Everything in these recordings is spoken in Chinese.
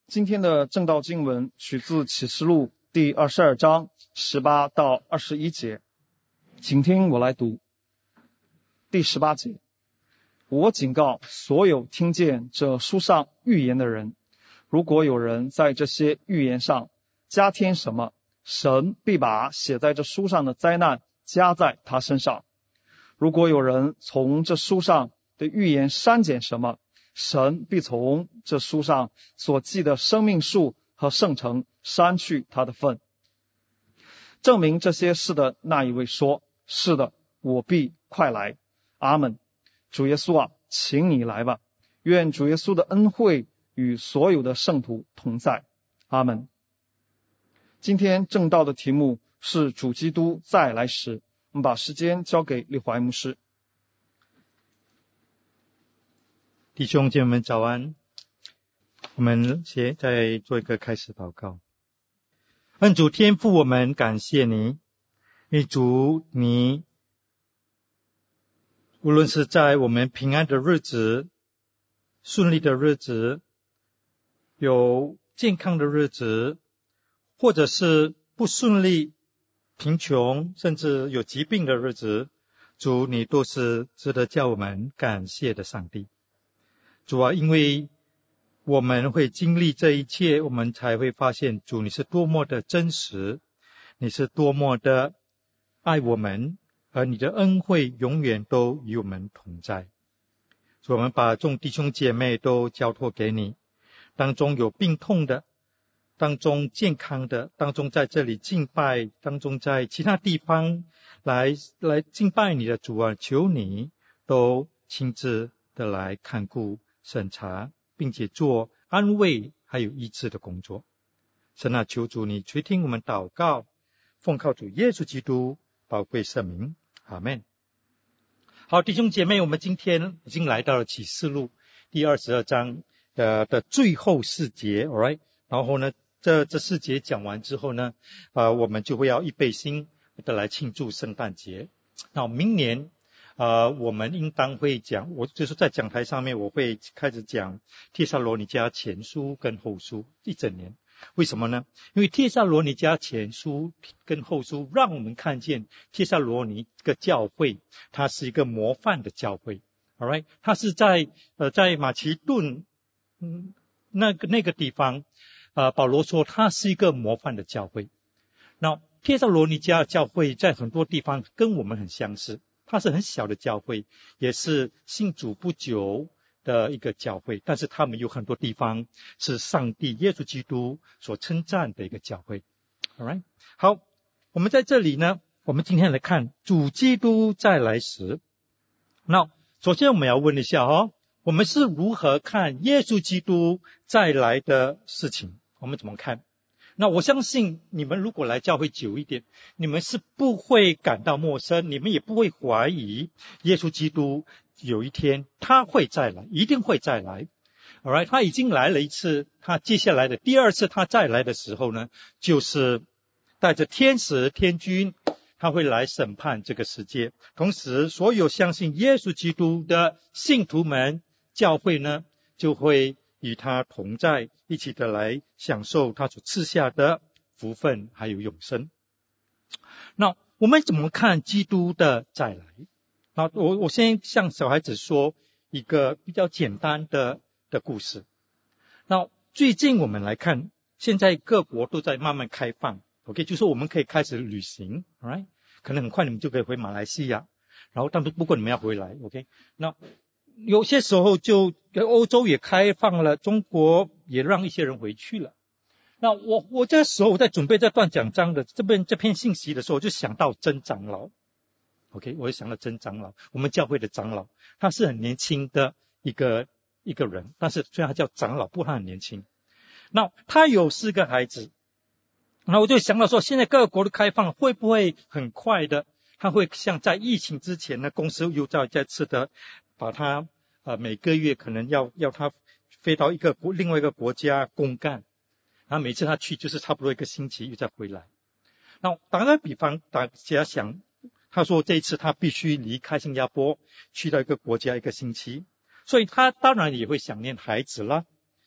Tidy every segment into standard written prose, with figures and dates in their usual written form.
今天的正道经文取自启示录第22章18到21节，请听我来读。第18节，我警告所有听见这书上预言的人，如果有人在这些预言上加添什么，神必把写在这书上的灾难加在他身上；如果有人从这书上的预言删减什么，神必从这书上所记的生命树和圣城删去他的份。证明这些事的那一位说，是的，我必快来。阿们。主耶稣啊，请你来吧。愿主耶稣的恩惠与所有的圣徒同在。阿们。今天正道的题目是主基督再来时。我们把时间交给李怀牧师。 弟兄姐妹们早安，我们先再做一个开始祷告。恩主天父，我们感谢你，因为主你无论是在我们平安的日子、顺利的日子、有健康的日子，或者是不顺利、贫穷甚至有疾病的日子，主你都是值得叫我们感谢的上帝。主啊，因为我们会经历这一切，我们才会发现主你是多么的真实，你是多么的爱我们，而你的恩惠永远都与我们同在。所以我们把众弟兄姐妹都交托给你，当中有病痛的，当中健康的，当中在这里敬拜，当中在其他地方来敬拜你的主啊，求你都亲自的来看顾审查，并且做安慰还有医治的工作。神啊，求主你垂听我们祷告，奉靠主耶稣基督宝贵圣名，阿们。好，弟兄姐妹，我们今天已经来到了启示录第22章的最后4节 alright， 然后呢这4节讲完之后呢我们就会要预备心的来庆祝圣诞节。那明年我们应当会讲，我就是在讲台上面我会开始讲帖撒罗尼迦前书跟后书一整年。为什么呢？因为帖撒罗尼迦前书跟后书让我们看见帖撒罗尼这个教会它是一个模范的教会。 alright， 它是在马其顿那个地方保罗说它是一个模范的教会。那帖撒罗尼迦教会在很多地方跟我们很相似，它是很小的教会，也是信主不久的一个教会，但是他们有很多地方是上帝耶稣基督所称赞的一个教会。 alright， 好，我们在这里呢，我们今天来看主基督再来时。那首先我们要问一下我们是如何看耶稣基督再来的事情，我们怎么看？那我相信你们如果来教会久一点，你们是不会感到陌生，你们也不会怀疑耶稣基督有一天他会再来，一定会再来。 alright， 他已经来了一次，他接下来的第二次他再来的时候呢，就是带着天使天军，他会来审判这个世界。同时所有相信耶稣基督的信徒们，教会呢就会与他同在，一起的来享受他所赐下的福分还有永生。那我们怎么看基督的再来？那我先向小孩子说一个比较简单的故事。那最近我们来看，现在各国都在慢慢开放 OK， 就是我们可以开始旅行 alright， 可能很快你们就可以回马来西亚，然后但不过你们要回来 OK。 那有些时候就欧洲也开放了，中国也让一些人回去了。那我这时候我在准备这段讲章的这篇信息的时候，我就想到曾长老 OK， 我就想到曾长老，我们教会的长老，他是很年轻的一个人，但是虽然他叫长老，不过他很年轻。那他有4个孩子，那我就想到说，现在各个国的开放会不会很快的，他会像在疫情之前呢，公司又再次的把他每个月可能要他飞到另外一个国家公干，然后每次他去就是差不多1个星期又再回来。那打个比方，大家想，他说这一次他必须离开新加坡去到一个国家1个星期，所以他当然也会想念孩子啦，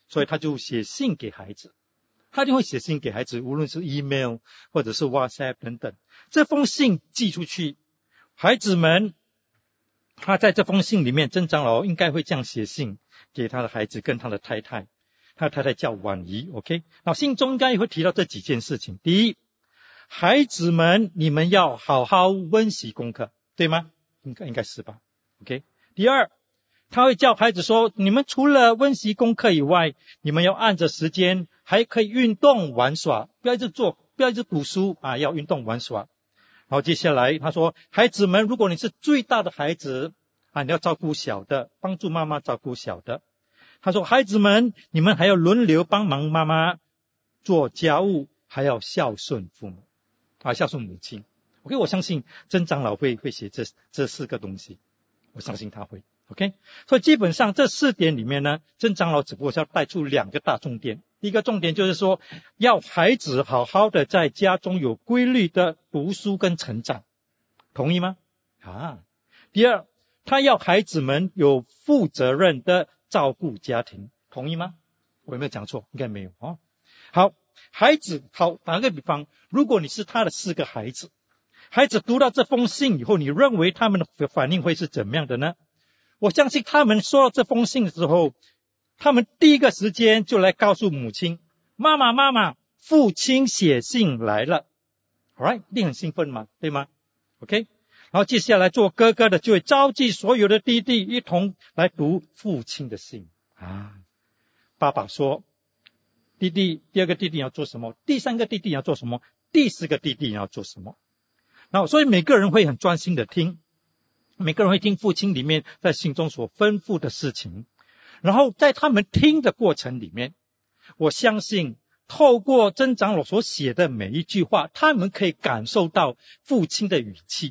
所以他就写信给孩子。他一定会写信给孩子，无论是 email 或者是 WhatsApp 等等。这封信寄出去，孩子们他在这封信里面，曾长老应该会这样写信给他的孩子跟他的太太。他的太太叫婉仪 ，OK？ 那信中应该会提到这几件事情。第一，孩子们，你们要好好温习功课，对吗？应该是吧 ，OK？ 第二，他会叫孩子说，你们除了温习功课以外，你们要按着时间还可以运动玩耍，不要一直读书啊，要运动玩耍。然后接下来他说，孩子们，如果你是最大的孩子啊，你要照顾小的，帮助妈妈照顾小的。他说，孩子们，你们还要轮流帮忙妈妈做家务，还要孝顺父母啊，孝顺母亲。OK， 我相信曾长老会写这4个东西，我相信他会。OK， 所以基本上这4点里面呢，曾长老只不过是要带出2个大重点。第一个重点就是说，要孩子好好的在家中有规律的读书跟成长，同意吗？第二，他要孩子们有负责任的照顾家庭，同意吗？我有没有讲错？应该没有哦。好，孩子，打个比方，如果你是他的4个孩子，孩子读到这封信以后，你认为他们的反应会是怎么样的呢？我相信他们收到这封信的时候，他们第一个时间就来告诉母亲，妈妈，父亲写信来了。Alright， 一定很兴奋嘛，对吗 ？OK， 然后接下来做哥哥的就会召集所有的弟弟一同来读父亲的信啊。爸爸说，第2个弟弟要做什么，第3个弟弟要做什么，第4个弟弟要做什么。然后所以每个人会很专心的听，每个人会听父亲里面在信中所吩咐的事情。然后在他们听的过程里面，我相信透过曾长老所写的每一句话，他们可以感受到父亲的语气。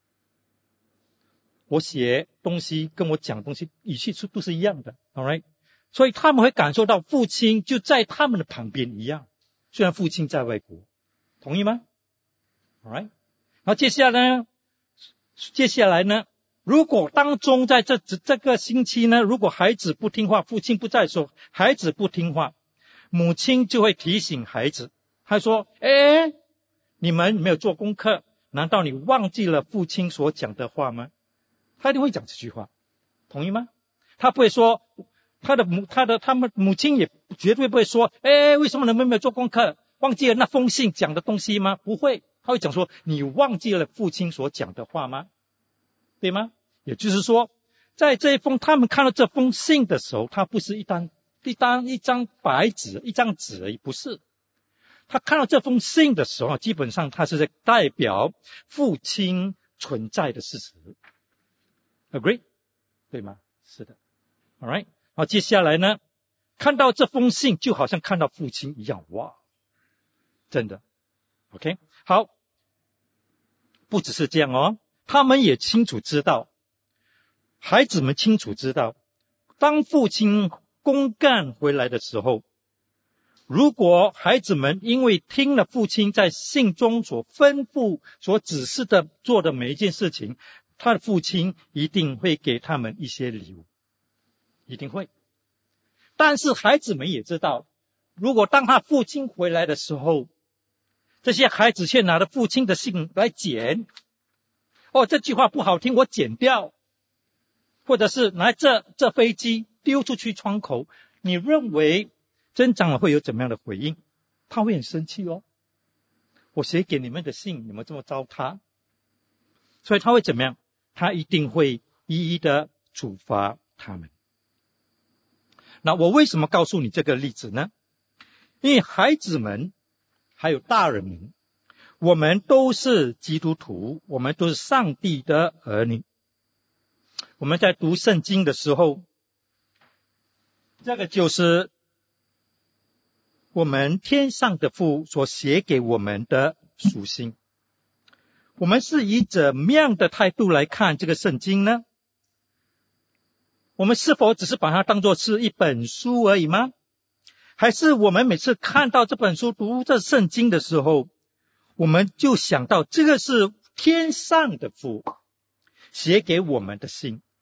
我写东西跟我讲东西语气都是一样的 ，alright， 所以他们会感受到父亲就在他们的旁边一样，虽然父亲在外国，同意吗 ？alright， 然后接下来呢，如果当中在这个星期呢，如果孩子不听话，父亲不在的时候，孩子不听话，母亲就会提醒孩子，他说，你们没有做功课，难道你忘记了父亲所讲的话吗？他一定会讲这句话，同意吗？他不会说，他们母亲也绝对不会说，为什么你们没有做功课，忘记了那封信讲的东西吗？不会，他会讲说，你忘记了父亲所讲的话吗？对吗？也就是说，在他们看到这封信的时候，它不是一张白纸，一张纸而已，不是。他看到这封信的时候，基本上他是在代表父亲存在的事实。Agree？ 对吗？是的。Alright， 好，接下来呢，看到这封信就好像看到父亲一样，哇，真的。OK， 好，不只是这样哦，他们也清楚知道，孩子们清楚知道，当父亲公干回来的时候，如果孩子们因为听了父亲在信中所吩咐、所指示的做的每一件事情，他的父亲一定会给他们一些礼物，一定会。但是孩子们也知道，如果当他父亲回来的时候，这些孩子却拿着父亲的信来捡，这句话不好听，我剪掉，或者是拿这飞机丢出去窗口，你认为曾长老会有怎么样的回应？他会很生气哦，我写给你们的信，你们这么糟蹋，所以他会怎么样？他一定会一一的处罚他们。那我为什么告诉你这个例子呢？因为孩子们还有大人们，我们都是基督徒，我们都是上帝的儿女。我们在读圣经的时候，这个就是我们天上的父所写给我们的属性。我们是以怎么样的态度来看这个圣经呢？我们是否只是把它当作是一本书而已吗？还是我们每次看到这本书、读这圣经的时候，我们就想到这个是天上的父写给我们的信，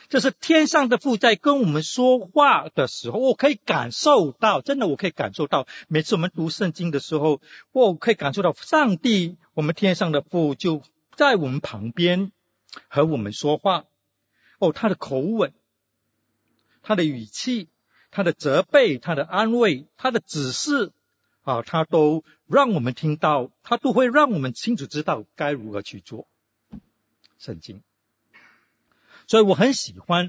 这是天上的父在跟我们说话的时候，我可以感受到，真的我可以感受到，每次我们读圣经的时候，我可以感受到上帝，我们天上的父就在我们旁边和我们说话。他的口吻，他的语气，他的责备，他的安慰，他的指示他都让我们听到，他都会让我们清楚知道该如何去做圣经。所以我很喜欢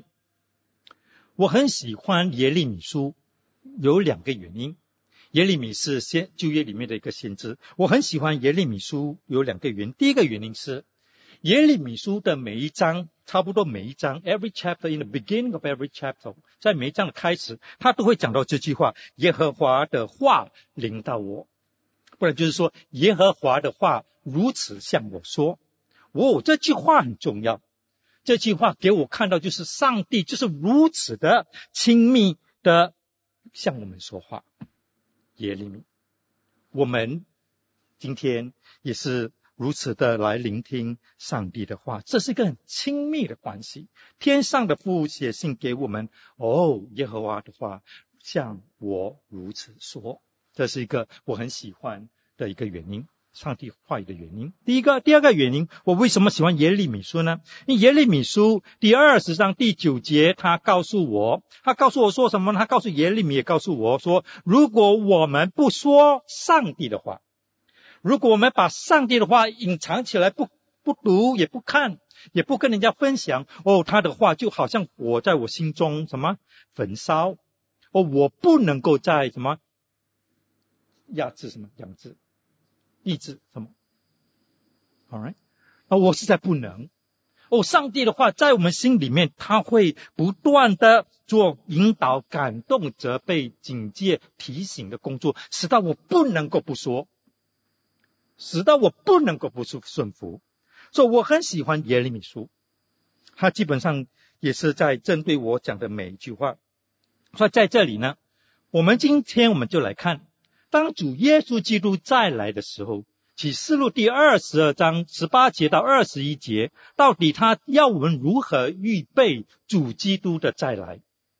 耶利米书，有2个原因。耶利米是旧约里面的一个先知，我很喜欢耶利米书有2个原因。第一个原因是耶利米书的每一章，差不多每一章 every chapter in the beginning of every chapter， 在每一章的开始他都会讲到这句话，耶和华的话临到我，不然就是说耶和华的话如此向我说。这句话很重要，这句话给我看到就是上帝就是如此的亲密的向我们说话。耶利米，我们今天也是如此的来聆听上帝的话，这是一个很亲密的关系。天上的父写信给我们，耶和华的话向我如此说，这是一个我很喜欢的一个原因，上帝话语的原因。第二个原因，我为什么喜欢耶利米书呢？因为耶利米书第20章第9节，他告诉我说什么呢？他告诉耶利米，也告诉我说，如果我们不说上帝的话，如果我们把上帝的话隐藏起来，不读也不看也不跟人家分享，他的话就好像火在我心中焚烧，我不能够在压制抑制Alright， 我实在不能。上帝的话在我们心里面，他会不断的做引导、感动、责备、警戒、提醒的工作，使到我不能够不说，使到我不能够不顺服。所以我很喜欢耶利米书，他基本上也是在针对我讲的每一句话。所以在这里呢，今天我们就来看，当主耶稣基督再来的时候，启示录第22章18节到21节，到底他要我们如何预备主基督的再来。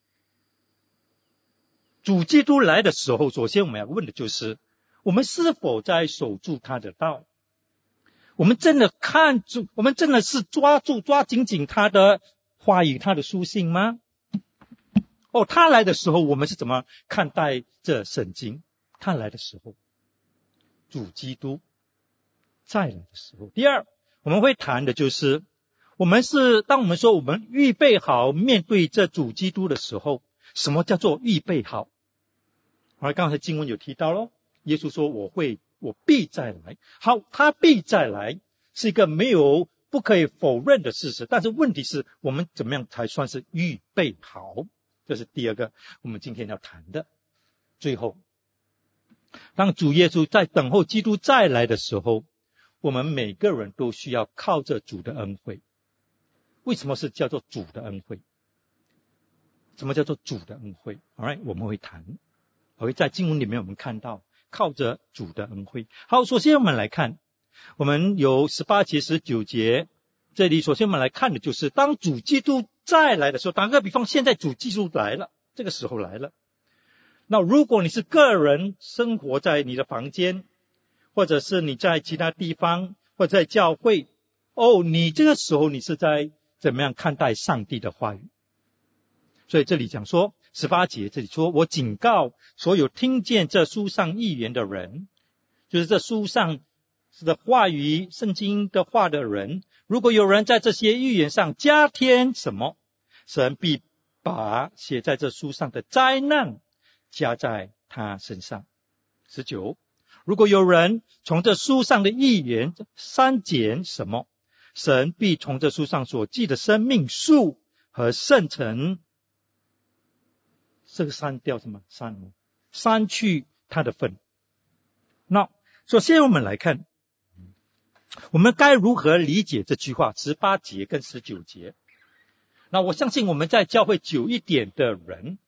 主基督来的时候，首先我们要问的就是，我们是否在守住他的道？我们真的是抓紧紧他的话语，他的书信吗？他来的时候，我们是怎么看待这圣经？他来的时候，主基督再来的时候。第二，我们会谈的就是，当我们说我们预备好面对这主基督的时候，什么叫做预备好？刚才经文有提到咯，耶稣说我必再来。好，他必再来是一个不可以否认的事实，但是问题是我们怎么样才算是预备好？这是第二个我们今天要谈的。最后，当主耶稣在等候基督再来的时候，我们每个人都需要靠着主的恩惠。为什么是叫做主的恩惠？什么叫做主的恩惠？ Alright， 我们会谈。在经文里面我们看到靠着主的恩惠。好，首先我们来看，我们有18节19节，这里首先我们来看的就是当主基督再来的时候。打个比方，现在主基督来了，这个时候来了，那如果你是个人生活在你的房间，或者是你在其他地方，或者在教会，你这个时候你是在怎么样看待上帝的话语？所以这里讲说18节，这里说，我警告所有听见这书上预言的人，就是这书上的话语圣经的话的人，如果有人在这些预言上加添什么，神必把写在这书上的灾难加在他身上。19，如果有人从这书上的预言删减什么，神必从这书上所记的生命树和圣城，这个删掉什么？删去他的份。那首先我们来看，我们该如何理解这句话18节跟19节。那我相信我们在教会久一点的人，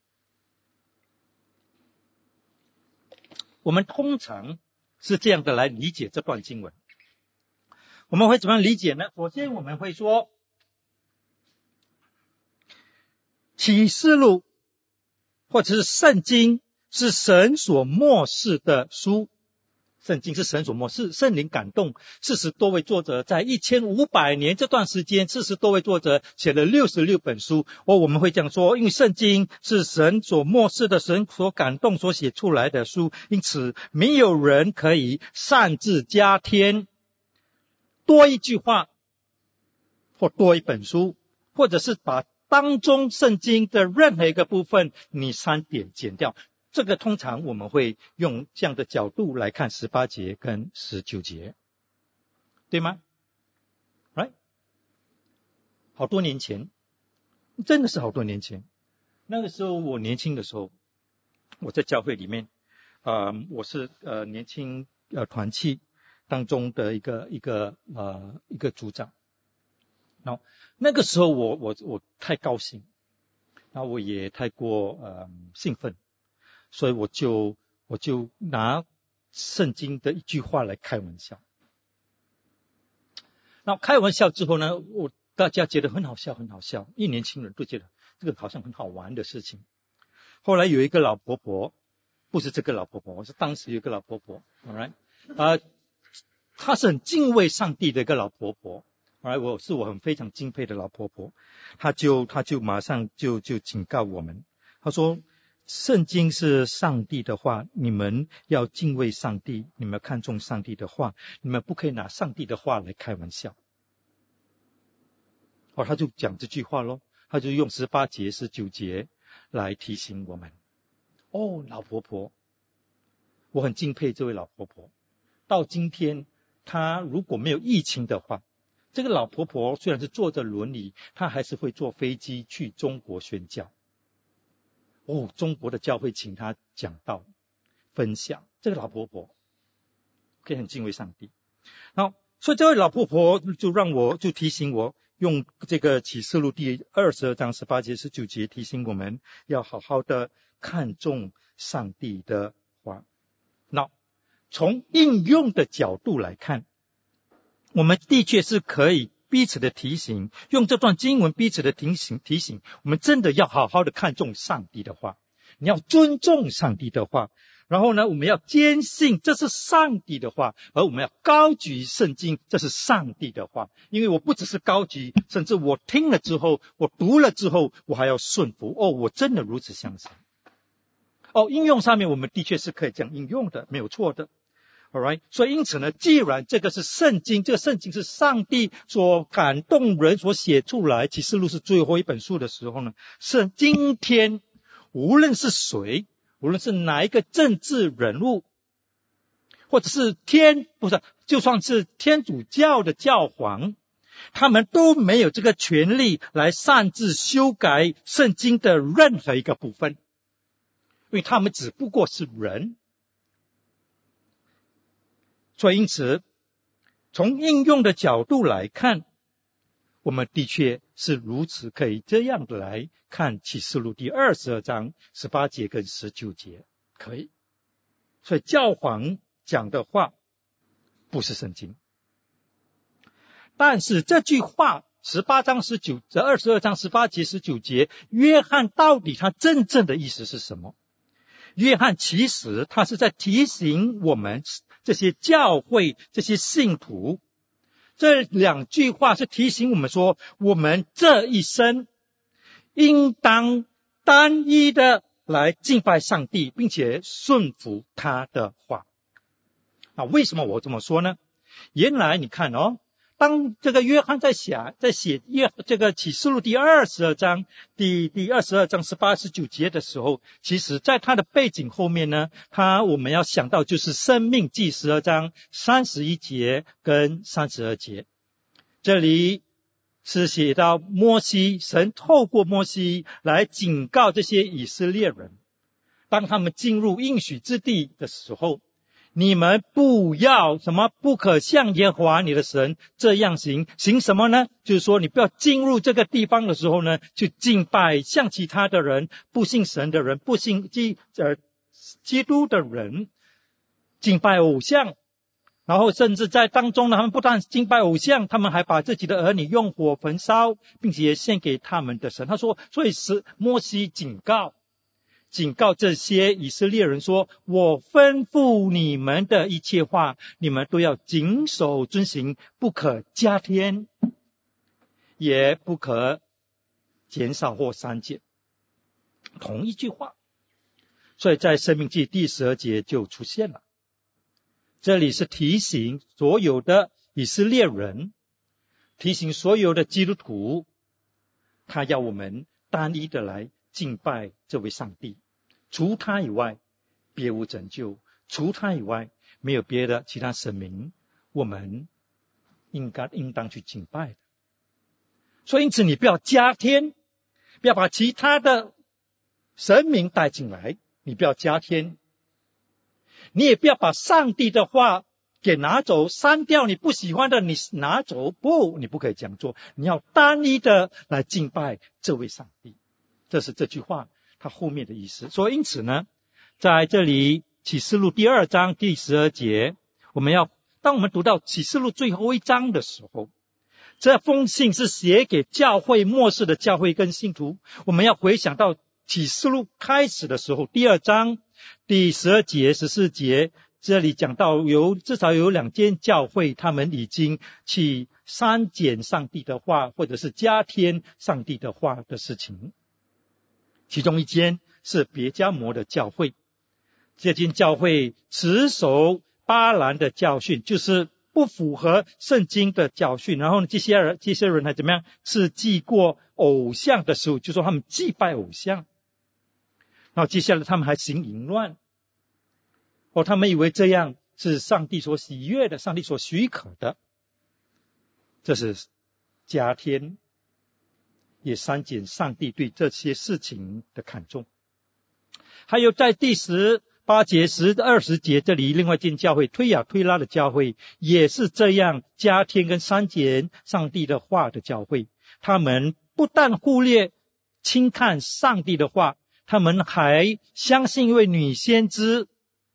我们通常是这样的来理解这段经文。我们会怎么样理解呢？首先我们会说， 启示录或者是圣经是神所默示的书，圣经是神所默示，圣灵感动40多位作者，在1500年这段时间，40多位作者写了66本书。我们会这样说，因为圣经是神所默示的，神所感动所写出来的书，因此没有人可以擅自加添多一句话或多一本书，或者是把当中圣经的任何一个部分你删减减掉。这个通常我们会用这样的角度来看18节跟19节，对吗？ Right？ 好多年前，真的是好多年前，那个时候我年轻的时候，我在教会里面我是年轻团契当中的一个组长。然后那个时候我太高兴，然后我也太过兴奋，所以我就拿圣经的一句话来开玩笑。那开玩笑之后呢，大家觉得很好笑，因为年轻人都觉得这个好像很好玩的事情。后来有一个老婆婆，不是这个老婆婆，是当时有一个老婆婆 ，alright， 她是很敬畏上帝的一个老婆婆。我很非常敬佩的老婆婆，她就马上就警告我们，她说圣经是上帝的话，你们要敬畏上帝，你们要看重上帝的话，你们不可以拿上帝的话来开玩笑。她就讲这句话咯，她就用18节19节来提醒我们。老婆婆，我很敬佩这位老婆婆，到今天她如果没有疫情的话，这个老婆婆虽然是坐着轮椅，她还是会坐飞机去中国宣教。中国的教会请她讲道分享，这个老婆婆可以很敬畏上帝。然后所以这位老婆婆就提醒我，用这个启示录第22章18节19节提醒我们要好好的看重上帝的话。那从应用的角度来看，我们的确是可以彼此的提醒，用这段经文彼此的提醒，我们真的要好好的看重上帝的话，你要尊重上帝的话，然后呢，我们要坚信这是上帝的话，而我们要高举圣经，这是上帝的话。因为我不只是高举，甚至我听了之后，我读了之后，我还要顺服。我真的如此相信。应用上面我们的确是可以这样应用的，没有错的。Alright， 所以因此呢，既然这个是圣经，这个圣经是上帝所感动人所写出来，启示录是最后一本书的时候呢，今天无论是谁，无论是哪一个政治人物，或者是就算是天主教的教皇，他们都没有这个权利来擅自修改圣经的任何一个部分，因为他们只不过是人。所以因此从应用的角度来看，我们的确是如此可以这样的来看启示录第22章18节跟19节，可以。所以教皇讲的话不是圣经，但是这句话22章18节19节，约翰到底他真正的意思是什么？约翰其实他是在提醒我们这些教会这些信徒，这2句话是提醒我们说，我们这一生应当单一的来敬拜上帝，并且顺服他的话。为什么我这么说呢？原来你看当这个约翰在写这个启示录第22章第22章18、19节的时候，其实在他的背景后面呢，我们要想到就是申命记12章31节跟32节。这里是写到神透过摩西来警告这些以色列人，当他们进入应许之地的时候，你们不可像耶和华你的神这样行什么呢？就是说你不要进入这个地方的时候呢，去敬拜像其他的人，不信神的人，不信基督的人敬拜偶像， 然后甚至在当中呢，他们不但敬拜偶像，他们还把自己的儿女用火焚烧，并且献给他们的神。他说，所以是摩西警告这些以色列人说，我吩咐你们的一切话，你们都要谨守遵行，不可加添，也不可减少或删减。同一句话。所以在申命记第12节就出现了。这里是提醒所有的以色列人，提醒所有的基督徒，他要我们单一的来敬拜这位上帝，除他以外别无拯救，除他以外没有别的其他神明我们应当去敬拜的。所以因此你不要加添，不要把其他的神明带进来，你不要加添，你也不要把上帝的话给拿走，删掉你不喜欢的你拿走，不，你不可以这样做，你要单一的来敬拜这位上帝。这是这句话它后面的意思。所以因此呢，在这里启示录第2章第12节，当我们读到启示录最后一章的时候，这封信是写给教会末世的教会跟信徒，我们要回想到启示录开始的时候，第2章第12节14节，这里讲到至少有2间教会，他们已经去删减上帝的话，或者是加添上帝的话的事情。其中一间是别迦摩的教会，这间教会持守巴兰的教训，就是不符合圣经的教训。然后呢，这些人还怎么样？是祭过偶像的时候，就说他们祭拜偶像。然后接下来他们还行淫乱，他们以为这样是上帝所喜悦的，上帝所许可的。这是加添，也删减上帝对这些事情的看重。还有在第18节、20节这里，另外一间教会推雅推拉的教会也是这样加添跟删减上帝的话的教会。他们不但忽略轻看上帝的话，他们还相信一位女先知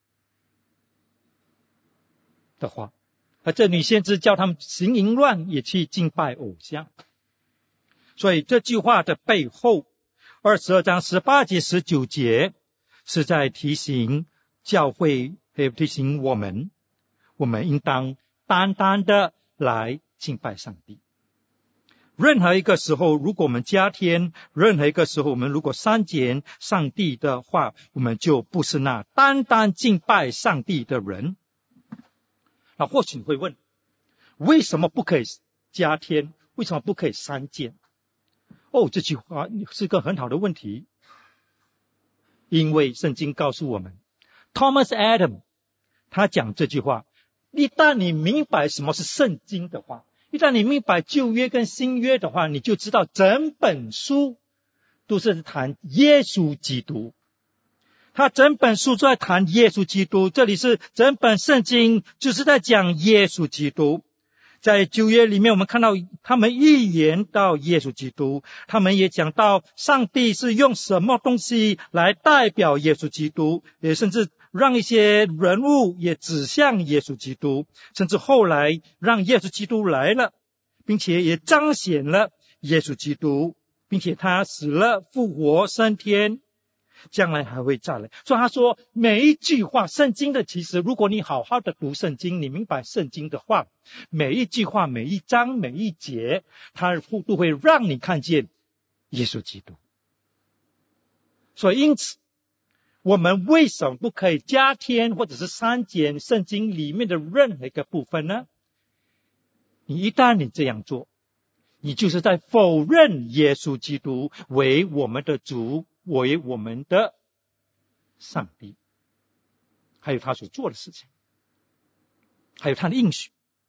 的话，而这女先知叫他们行淫乱，也去敬拜偶像。所以这句话的背后，22章18节、19节是在提醒教会，也提醒我们应当单单的来敬拜上帝。任何一个时候，如果我们加添，任何一个时候我们如果删减上帝的话，我们就不是那单单敬拜上帝的人。那或许你会问，为什么不可以加添？为什么不可以删减？这句话是个很好的问题。因为圣经告诉我们 ，Thomas Adam 他讲这句话，一旦你明白什么是圣经的话，一旦你明白旧约跟新约的话，你就知道整本书都是谈耶稣基督。他整本书都在谈耶稣基督，这里是整本圣经就是在讲耶稣基督。在旧约里面，我们看到他们预言到耶稣基督，他们也讲到上帝是用什么东西来代表耶稣基督，也甚至让一些人物也指向耶稣基督，甚至后来让耶稣基督来了，并且也彰显了耶稣基督，并且他死了复活升天，将来还会再来。所以他说每一句话，圣经的其实如果你好好的读圣经，你明白圣经的话，每一句话、每一章、每一节，它都会让你看见耶稣基督。所以因此我们为什么不可以加添或者是删减圣经里面的任何一个部分呢？一旦你这样做，你就是在否认耶稣基督为我们的主，为我们的上帝，还有他所做的事情，还有他的应许。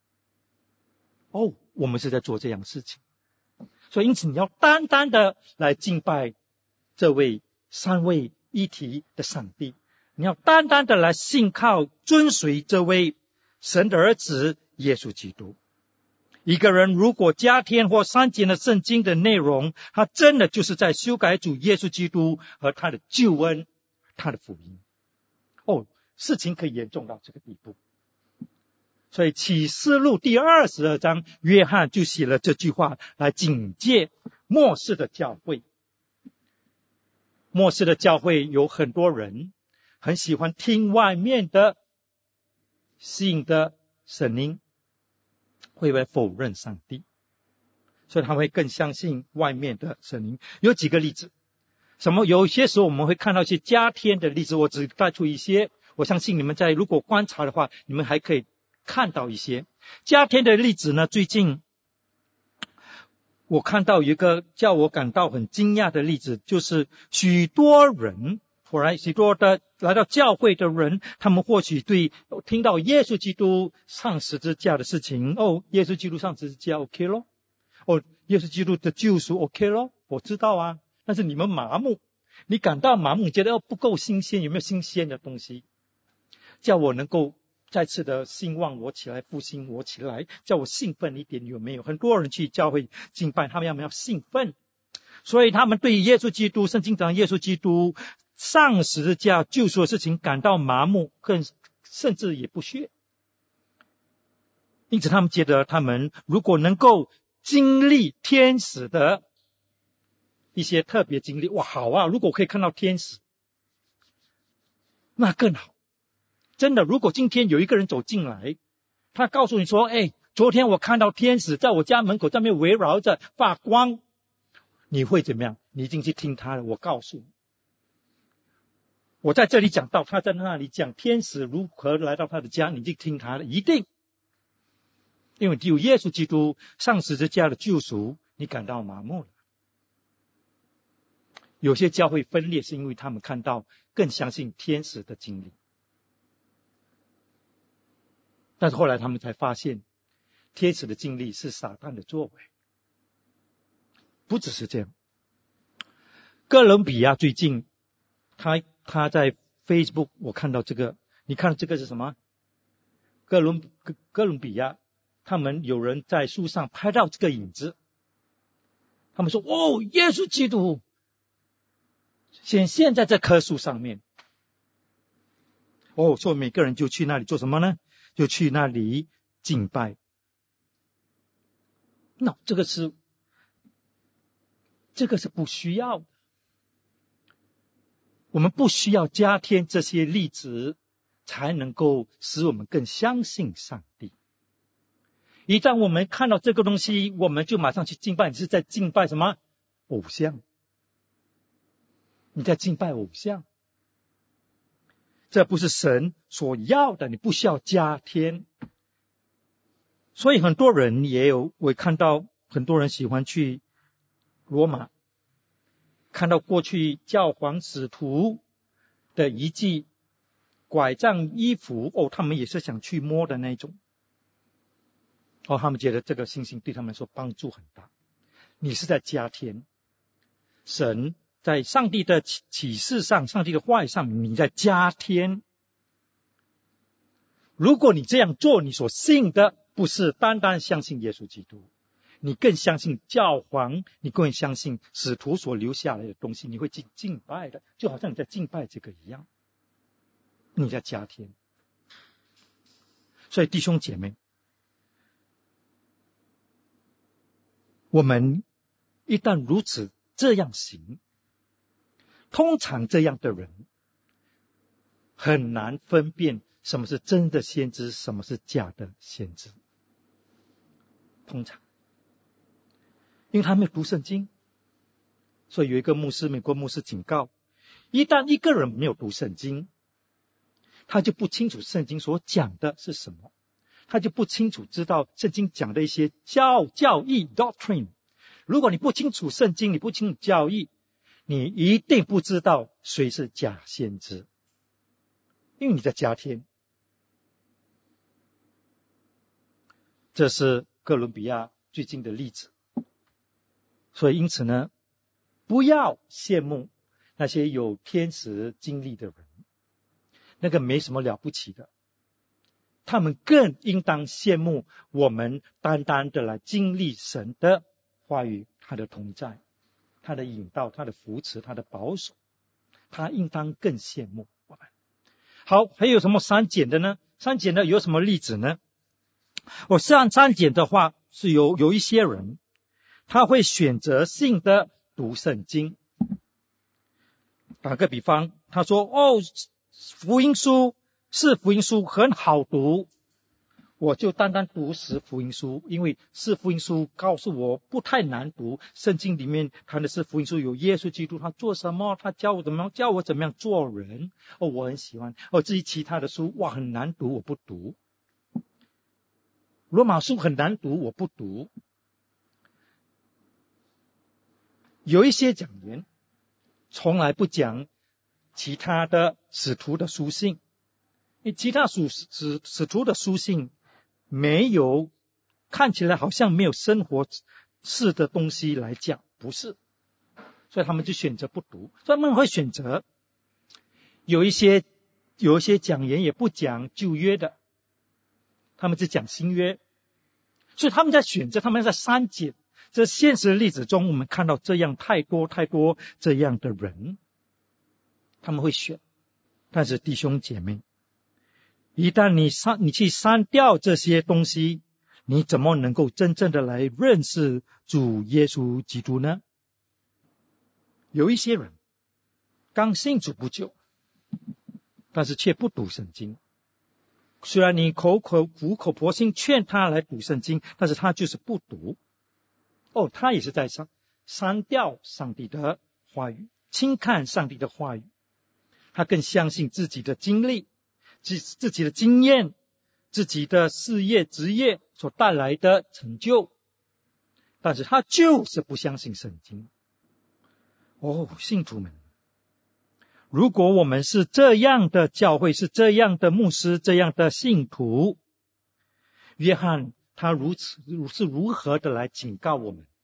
我们是在做这样的事情。所以因此你要单单的来敬拜这位三位一体的上帝，你要单单的来信靠遵随这位神的儿子耶稣基督。一个人如果加添或删减了圣经的内容，他真的就是在修改主耶稣基督和他的救恩，他的福音。事情可以严重到这个地步。 所以启示录第22章，约翰就写了这句话来警戒末世的教会。末世的教会有很多人很喜欢听外面的新的声音，会不会否认上帝？所以他们会更相信外面的声音。有几个例子，有些时候我们会看到一些加添的例子，我只带出一些，我相信你们如果观察的话，你们还可以看到一些加添的例子呢。最近我看到一个叫我感到很惊讶的例子，就是许多的来到教会的人，他们或许听到耶稣基督上十字架的事情，耶稣基督上十字架 OK 咯，耶稣基督的救赎 OK 咯，我知道啊。但是你们麻木，你感到麻木，觉得不够新鲜，有没有新鲜的东西叫我能够再次的兴旺我起来，复兴我起来，叫我兴奋一点，有没有？很多人去教会敬拜，他们要兴奋，所以他们对耶稣基督，圣经讲耶稣基督上十字架救赎的事情感到麻木，甚至也不屑。因此他们觉得他们如果能够经历天使的一些特别经历，哇，好啊，如果可以看到天使那更好。真的，如果今天有一个人走进来，他告诉你说，昨天我看到天使在我家门口在那边围绕着发光，你会怎么样？你一定去听他的。我告诉你，我在这里讲到，他在那里讲天使如何来到他的家，你就听他的，一定。因为有耶稣基督上十字架的救赎，你感到麻木了。有些教会分裂是因为他们看到更相信天使的经历，但是后来他们才发现天使的经历是撒旦的作为。不只是这样，哥伦比亚最近他在 Facebook 我看到这个，你看这个是什么？哥伦比亚他们有人在树上拍到这个影子，他们说耶稣基督显现在这棵树上面。所以每个人就去那里做什么呢？就去那里敬拜。那这个是不需要的。我们不需要加添这些例子才能够使我们更相信上帝。一旦我们看到这个东西，我们就马上去敬拜。你是在敬拜什么？偶像。你在敬拜偶像，这不是神所要的，你不需要加添。所以很多人我看到很多人喜欢去罗马，看到过去教皇使徒的遗迹、拐杖、衣服，他们也是想去摸的那种。他们觉得这个信心对他们来说帮助很大。你是在加添神在上帝的启示上，上帝的话语上，你在加添。如果你这样做，你所信的不是单单相信耶稣基督，你更相信教皇，你更相信使徒所留下来的东西，你会去敬拜的，就好像你在敬拜这个一样，你在加添。所以弟兄姐妹，我们一旦如此这样行，通常这样的人很难分辨什么是真的先知，什么是假的先知。通常因为他没有读圣经，所以有一个美国牧师警告，一旦一个人没有读圣经，他就不清楚圣经所讲的是什么，他就不清楚知道圣经讲的一些教义 doctrine。 如果你不清楚圣经，你不清楚教义，你一定不知道谁是假先知，因为你在加添。这是哥伦比亚最近的例子。所以因此呢，不要羡慕那些有天使经历的人，那个没什么了不起的。他们更应当羡慕我们单单的来经历神的话语，他的同在，他的引导，他的扶持，他的保守，他应当更羡慕我们。好，还有什么删减的呢？删减的有什么例子呢？ 删减的话是有一些人他会选择性的读圣经。打个比方，他说福音书很好读，我就单单读十福音书，因为四福音书告诉我不太难读。圣经里面谈的是福音书有耶稣基督，他做什么，他教我怎么样做人，我很喜欢。至于其他的书，很难读，我不读。罗马书很难读，我不读。有一些讲员从来不讲其他的使徒的书信，因为其他使徒的书信看起来好像没有生活式的东西来讲，不是，所以他们就选择不读。所以他们会选择有一些讲员也不讲旧约的，他们只讲新约，所以他们在选择，他们在删减。这现实的例子中，我们看到这样太多这样的人，他们会选。但是弟兄姐妹，一旦你去删掉这些东西，你怎么能够真正的来认识主耶稣基督呢？有一些人刚信主不久，但是却不读圣经。虽然你苦口婆心劝他来读圣经，但是他就是不读。他也是在删掉上帝的话语，轻看上帝的话语。他更相信自己的经历、自己的经验、自己的事业职业所带来的成就，但是他就是不相信圣经。信徒们，如果我们是这样的教会，是这样的牧师，这样的信徒，约翰他是如何的来警告我们？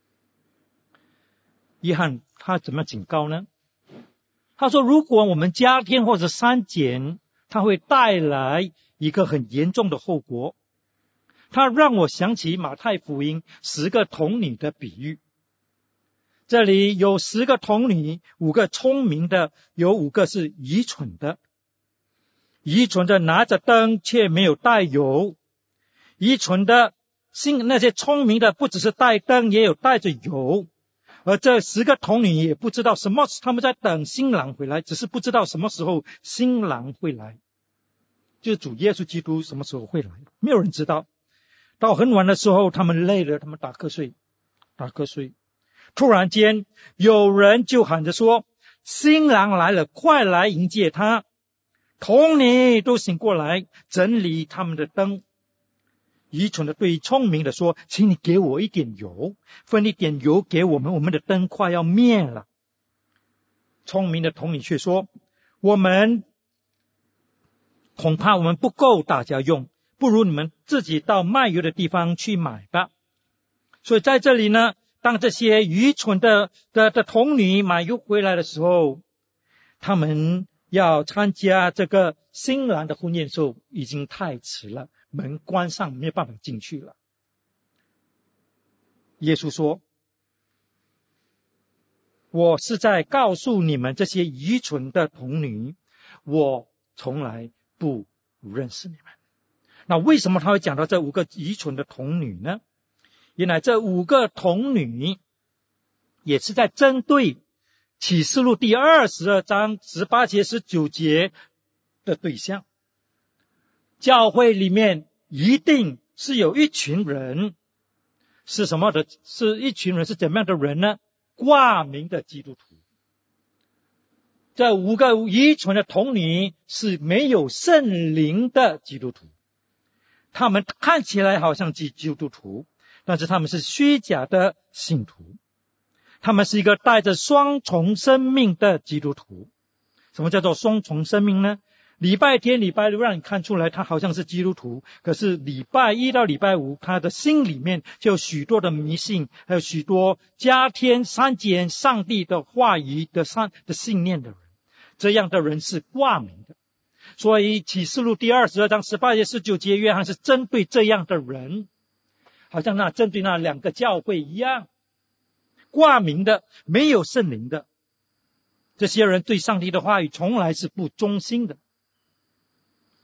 约翰他怎么警告呢？他说，如果我们加添或者删减，它会带来一个很严重的后果。他让我想起马太福音10个童女的比喻。这里有10个童女，5个聪明的，有5个是愚蠢的。愚蠢的拿着灯却没有带油，愚蠢的那些聪明的不只是带灯，也有带着油。而这10个童女也不知道什么，他们在等新郎回来，只是不知道什么时候新郎会来，就是主耶稣基督什么时候会来，没有人知道。到很晚的时候，他们累了，他们打瞌睡。突然间有人就喊着说，新郎来了，快来迎接他。童女都醒过来，整理他们的灯。愚蠢的对聪明的说，请你给我一点油，分一点油给我们，我们的灯快要灭了。聪明的童女却说，恐怕我们不够大家用，不如你们自己到卖油的地方去买吧。所以在这里呢，当这些愚蠢的童女买油回来的时候，他们要参加这个新郎的婚宴的时候，已经太迟了，门关上，没有办法进去了。耶稣说，我是在告诉你们这些愚蠢的童女，我从来不认识你们。那为什么他会讲到这5个愚蠢的童女呢？原来这5个童女也是在针对启示录第22章18节19节的对象。教会里面一定是有一群人，是什么的？是一群人是怎么样的人呢？挂名的基督徒。这5个愚蠢的童女是没有圣灵的基督徒，他们看起来好像基督徒，但是他们是虚假的信徒。他们是一个带着双重生命的基督徒。什么叫做双重生命呢？礼拜天礼拜六让你看出来他好像是基督徒，可是礼拜1到礼拜5他的心里面就有许多的迷信，还有许多加添删减上帝的话语的信念的人。这样的人是挂名的。所以启示录第22章18节19节，约翰是针对这样的人，好像针对那2个教会一样，挂名的，没有圣灵的。这些人对上帝的话语从来是不忠心的。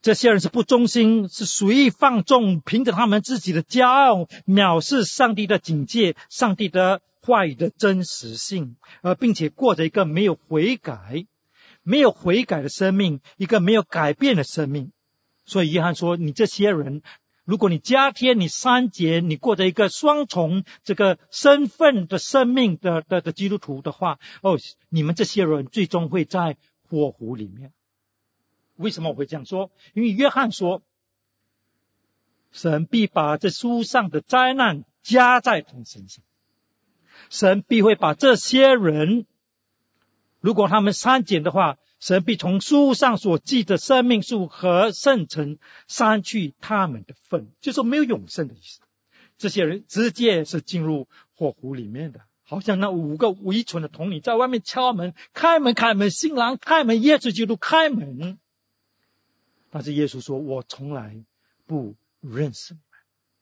这些人是不忠心，是随意放纵，凭着他们自己的骄傲，藐视上帝的警戒，上帝的话语的真实性，并且过着一个没有悔改的生命，一个没有改变的生命。所以约翰说，你这些人，如果你加添你3节，你过着一个双重这个身份的生命的基督徒的话，你们这些人最终会在火湖里面。为什么我会这样说？因为约翰说，神必把这书上的灾难加在他们身上，神必会把这些人，如果他们删减的话，神必从书上所记的生命树和圣城删去他们的份，就是说没有永生的意思。这些人直接是进入火湖里面的，好像那5个愚蠢的童女在外面敲门，开门开门，新郎开门，耶稣基督开门。但是耶稣说，我从来不认识你们。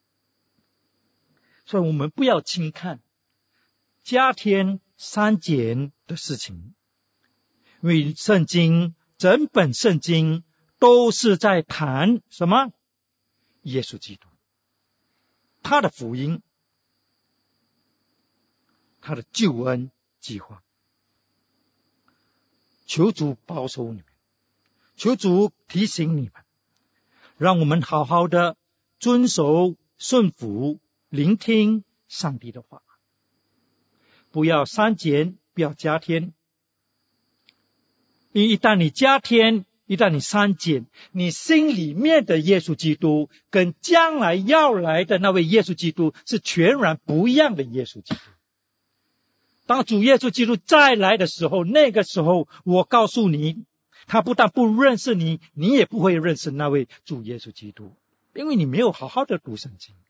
所以我们不要轻看加添删减的事情，因为整本圣经都是在谈什么？耶稣基督，他的福音，他的救恩计划。求主保守你们，求主提醒你们，让我们好好的遵守顺服，聆听上帝的话，不要删减，不要加添。因为一旦你加添，一旦你删减，你心里面的耶稣基督跟将来要来的那位耶稣基督是全然不一样的耶稣基督。当主耶稣基督再来的时候，那个时候我告诉你，他不但不认识你，你也不会认识那位主耶稣基督，因为你没有好好的读圣经。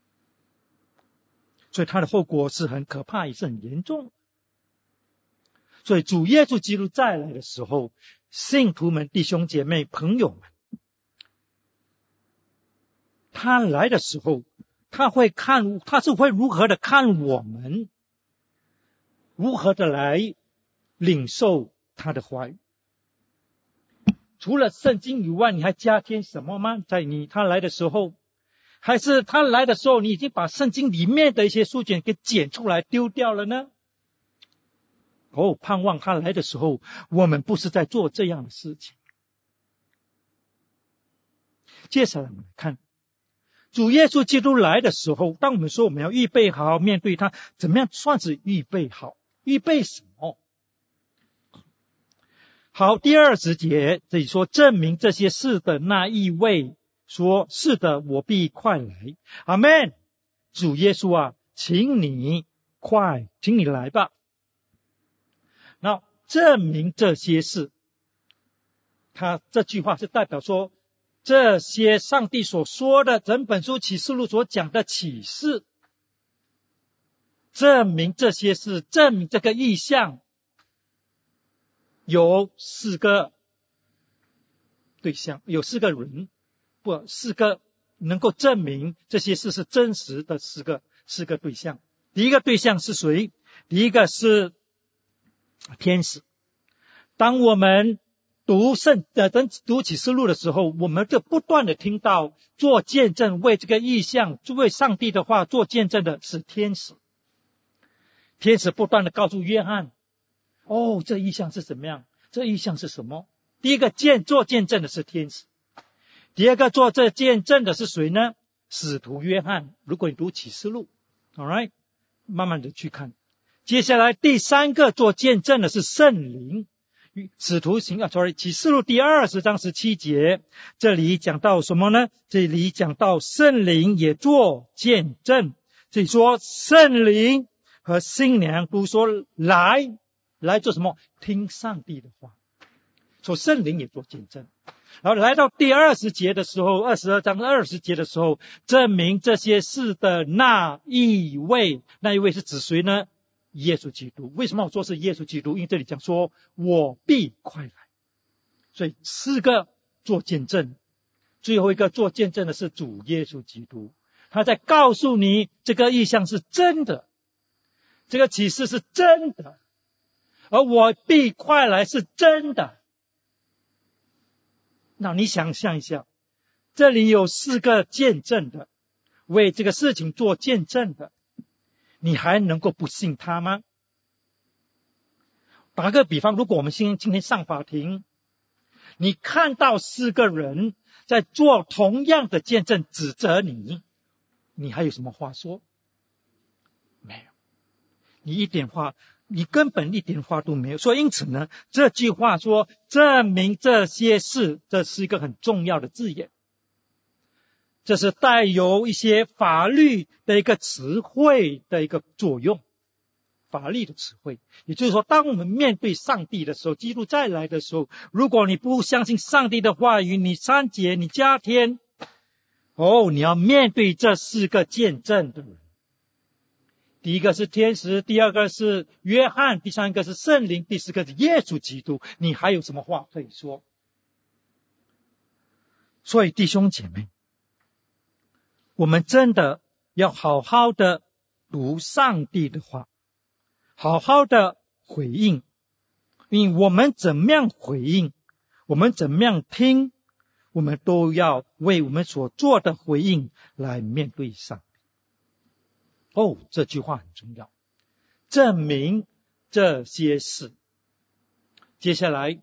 所以他的后果是很可怕，也是很严重。所以主耶稣基督再来的时候，信徒们、弟兄姐妹、朋友们，他来的时候，他是会如何的看我们，如何的来领受他的话语。除了圣经以外，你还加添什么吗？在他来的时候，还是他来的时候你已经把圣经里面的一些书卷给剪出来丢掉了呢？盼望他来的时候，我们不是在做这样的事情。接下来我们看主耶稣基督来的时候，当我们说我们要预备好面对他，怎么样算是预备好？预备什么？好，第20节这里说，证明这些事的那一位说，是的，我必快来。阿们。主耶稣啊，请你来吧。那证明这些事，他这句话是代表说，这些上帝所说的整本书启示录所讲的启示，证明这些事，证明这个意象，有4个对象，有4个人，4个能够证明这些事是真实的4个对象。第一个对象是谁？第一个是天使。当我们读启示录的时候，我们就不断的听到做见证，为这个意象，为上帝的话做见证的是天使。天使不断的告诉约翰，这意象是怎么样？这意象是什么？第一个做见证的是天使。第二个做这见证的是谁呢？使徒约翰。如果你读启示录 alright， 慢慢的去看。接下来第3个做见证的是圣灵。启示录第20章17节，这里讲到什么呢？这里讲到圣灵也做见证。这里说圣灵和新娘都说来做什么？听上帝的话。说圣灵也做见证。然后来到第20节的时候，22章20节的时候，证明这些事的那一位是指谁呢？耶稣基督。为什么我说是耶稣基督？因为这里讲说我必快来。所以4个做见证，最后一个做见证的是主耶稣基督。他在告诉你这个意象是真的，这个启示是真的，而我必快来是真的。 那你想象一下，这里有4个见证的，为这个事情做见证的，你还能够不信他吗？打个比方，如果我们今天上法庭，你看到4个人在做同样的见证指责你，你还有什么话说？没有，你根本一点话都没有说。因此呢，这句话说证明这些事，这是一个很重要的字眼，这是带有一些法律的一个词汇的一个作用，法律的词汇。也就是说，当我们面对上帝的时候，基督再来的时候，如果你不相信上帝的话语，你3节你加添，你要面对这4个见证的人。第一个是天使，第二个是约翰，第三个是圣灵，第四个是耶稣基督，你还有什么话可以说？所以弟兄姐妹，我们真的要好好的读上帝的话，好好的回应，因为我们怎么样回应，我们怎么样听，我们都要为我们所做的回应来面对上帝。这句话很重要，证明这些事。接下来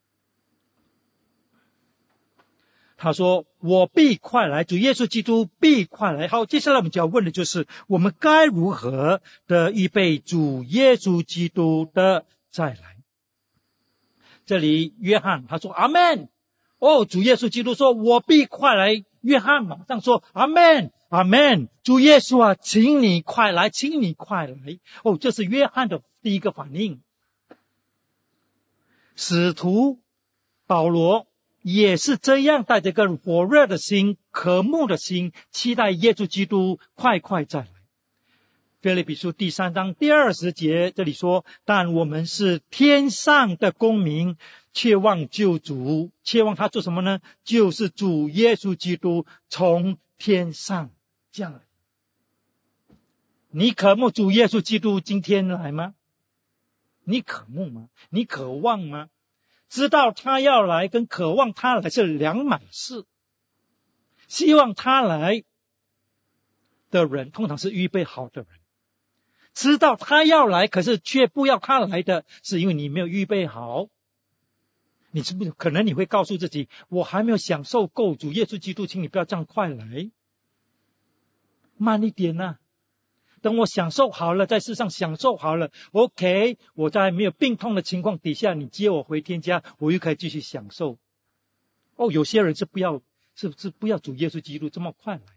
他说我必快来，主耶稣基督必快来。好，接下来我们就要问的就是我们该如何的预备主耶稣基督的再来。这里约翰他说阿们，主耶稣基督说我必快来，约翰马上说阿们阿们，主耶稣啊，请你快来，请你快来。这是约翰的第一个反应。使徒保罗也是这样带着一个火热的心，渴慕的心，期待耶稣基督快快再来。腓立比书第3章第20节这里说，但我们是天上的公民，切望救主，切望他做什么呢？就是主耶稣基督从天上降来。你渴慕主耶稣基督今天来吗？你渴慕吗？你渴望吗？知道他要来跟渴望他来是两码事。希望他来的人通常是预备好的人，知道他要来可是却不要他来的，是因为你没有预备好。你是不是可能你会告诉自己，我还没有享受够主耶稣基督，请你不要这样快来，慢一点啊，等我享受好了，在世上享受好了 OK， 我在没有病痛的情况底下，你接我回天家，我又可以继续享受。有些人是不要主耶稣基督这么快来的。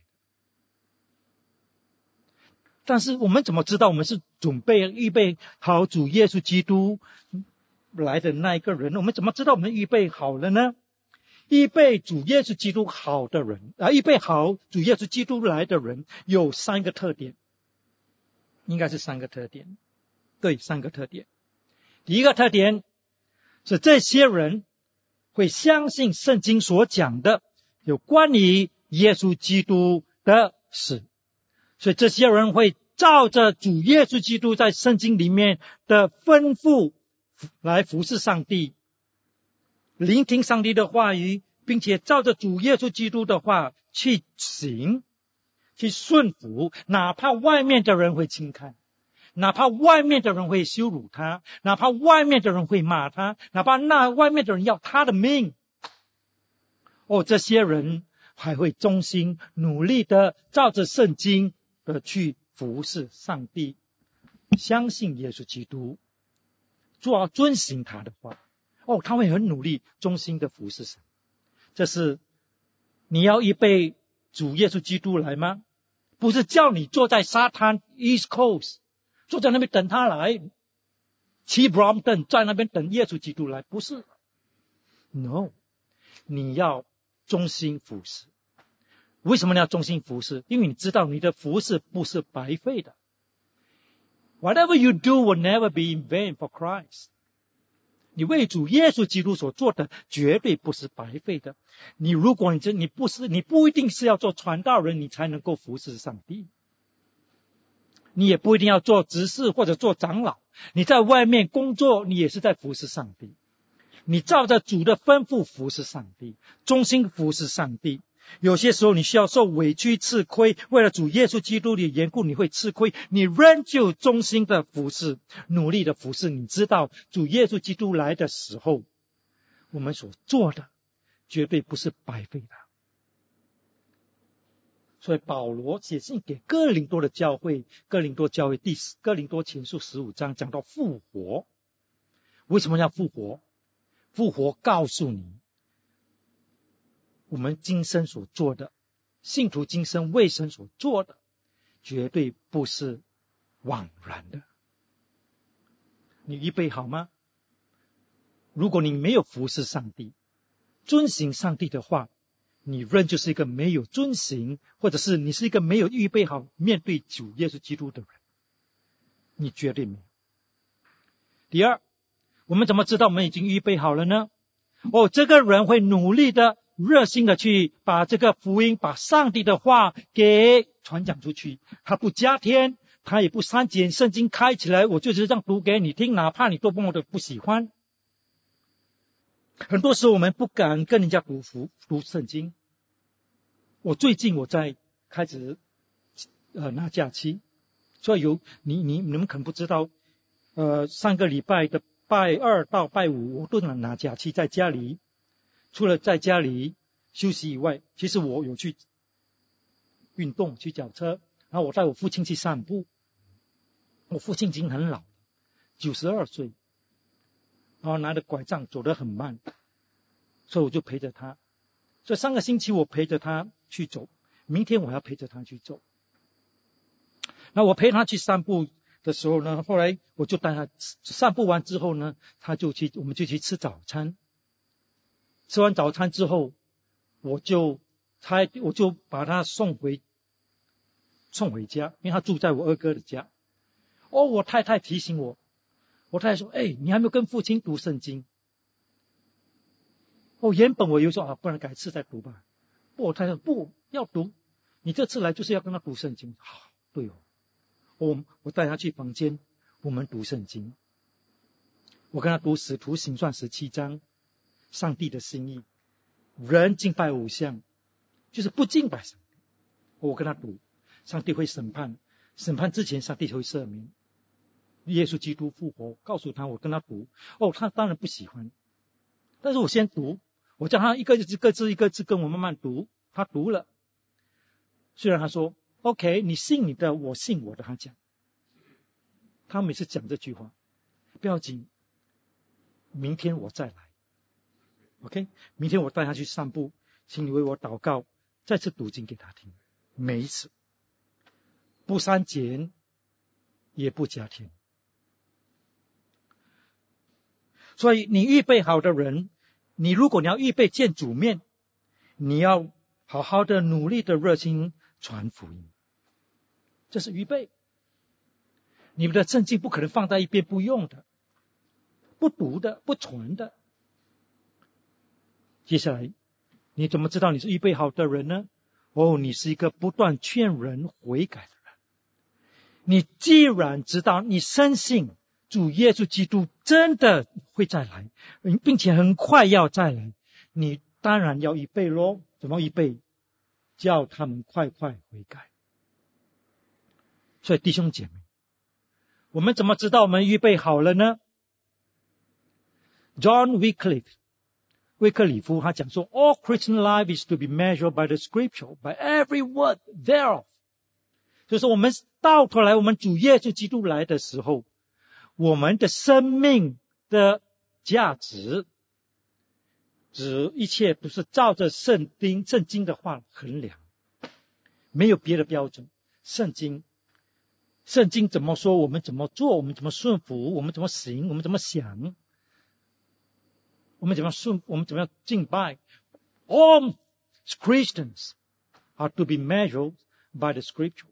但是我们怎么知道我们是准备预备好主耶稣基督来的那一个人？我们怎么知道我们预备好了呢？预备主耶稣基督好的人预备好主耶稣基督来的人有3个特点，应该是3个特点。对，3个特点。第一个特点是这些人会相信圣经所讲的有关于耶稣基督的事，所以这些人会照着主耶稣基督在圣经里面的吩咐来服侍上帝，聆听上帝的话语，并且照着主耶稣基督的话去行，去顺服，哪怕外面的人会轻看，哪怕外面的人会羞辱他，哪怕外面的人会骂他，哪怕外面的人要他的命，这些人还会忠心努力的照着圣经的去服侍上帝，相信耶稣基督，遵行他的话。他会很努力忠心的服侍神。这是你要预备主耶稣基督来吗？不是叫你坐在沙滩 East Coast 坐在那边等他来，骑 Brompton 在那边等耶稣基督来，不是。 No， 你要忠心服侍。为什么你要忠心服侍？因为你知道你的服侍不是白费的。 Whatever you do will never be in vain for Christ。 你为主耶稣基督所做的绝对不是白费的。如果你不一定是要做传道人你才能够服侍上帝，你也不一定要做执事或者做长老，你在外面工作你也是在服侍上帝。 你照着主的吩咐服侍上帝，忠心服侍上帝。有些时候你需要受委屈吃亏，为了主耶稣基督的缘故你会吃亏，你仍旧忠心的服侍，努力的服侍。你知道主耶稣基督来的时候，我们所做的绝对不是白费的。所以保罗写信给哥林多的教会，哥林多前书15章讲到复活。为什么要复活？复活告诉你，我们今生所做的，信徒今生为神所做的，绝对不是枉然的。你预备好吗？如果你没有服侍上帝，遵行上帝的话，你仍旧是一个没有遵行，或者是你是一个没有预备好面对主耶稣基督的人，你绝对没有。第二，我们怎么知道我们已经预备好了呢？这个人会努力的热心的去把这个福音，把上帝的话给传讲出去，他不加添，他也不删减，圣经开起来我就是这样读给你听，哪怕你多么的不喜欢。很多时候我们不敢跟人家读圣经。最近我在开始拿假期，所以你们可能不知道，上个礼拜的拜2到拜5我都拿假期在家里，除了在家里休息以外，其实我有去运动，去脚车，然后我带我父亲去散步。我父亲已经很老，92岁，然后拿着拐杖走得很慢，所以我就陪着他。所以上个星期我陪着他去走，明天我要陪着他去走。那我陪他去散步的时候呢，后来我就带他散步完之后呢，我们就去吃早餐。吃完早餐之后，我就把他送回家，因为他住在我二哥的家。我太太提醒我，我太太说：“你还没有跟父亲读圣经。”原本我又说不然改次再读吧。我太太说不要读，你这次来就是要跟他读圣经。好，对哦。我带他去房间，我们读圣经。我跟他读使徒行传17章，上帝的心意。人敬拜偶像，就是不敬拜上帝。我跟他读，上帝会审判，审判之前上帝会赦免。耶稣基督复活，告诉他，我跟他读。他当然不喜欢，但是我先读，我叫他一个字跟我慢慢读。他读了，虽然他说 OK 你信你的，我信我的，他讲，他每次讲这句话，不要紧，明天我再来 OK， 明天我带他去散步，请你为我祷告，再次读经给他听，每一次不删减也不加添。所以你预备好的人，如果你要预备见主面，你要好好的努力的热心传福音，这是预备。你们的圣经不可能放在一边不用的，不读的，不传的。接下来你怎么知道你是预备好的人呢？你是一个不断劝人悔改的人。你既然知道，你深信主耶稣基督真的会再来，并且很快要再来，你当然要预备咯。怎么预备？叫他们快快悔改。所以弟兄姐妹，我们怎么知道我们预备好了呢？ John Wycliffe 威克里夫他讲说， All Christian life is to be measured by the scripture, by every word thereof。 就是我们到头来，我们主耶稣基督来的时候，我们的生命的价值，一切都是照着圣经的话衡量，没有别的标准。圣经怎么说，我们怎么做，我们怎么顺服，我们怎么行，我们怎么想，我们怎么样敬拜。 All Christians are to be measured by the scriptures。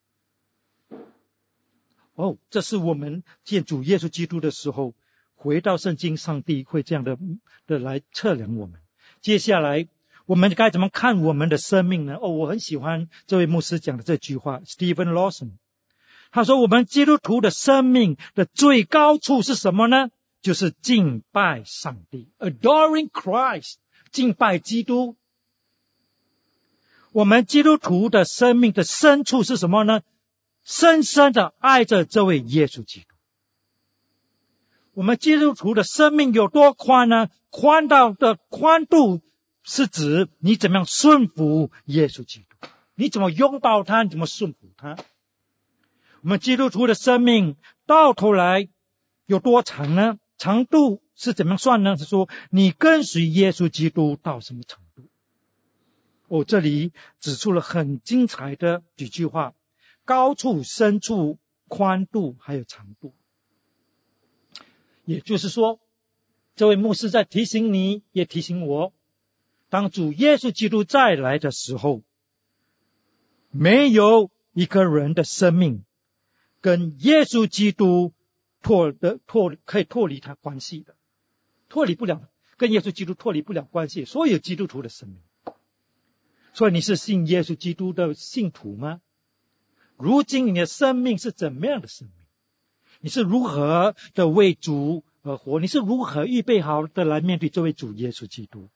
这是我们见主耶稣基督的时候，回到圣经，上帝会这样的来测量我们。接下来我们该怎么看我们的生命呢？我很喜欢这位牧师讲的这句话， Stephen Lawson。 他说我们基督徒的生命的最高处是什么呢？ 就是敬拜上帝 ，adoring Christ， 敬拜基督。我们基督徒的生命的深处是什么呢？深深的爱着这位耶稣基督。我们基督徒的生命有多宽呢？宽到的宽度是指你怎么样顺服耶稣基督，你怎么拥抱他，你怎么顺服他。我们基督徒的生命到头来有多长呢？长度是怎么算呢？是说你跟随耶稣基督到什么程度。这里指出了很精彩的几句话，高处、深处、宽度还有长度。也就是说，这位牧师在提醒你，也提醒我，当主耶稣基督再来的时候，没有一个人的生命跟耶稣基督可以脱离他关系的，脱离不了，跟耶稣基督脱离不了关系，所有基督徒的生命。所以你是信耶稣基督的信徒吗？如今你的生命是怎么样的生命？你是如何的为主而活？你是如何预备好的来面对这位主耶稣基督？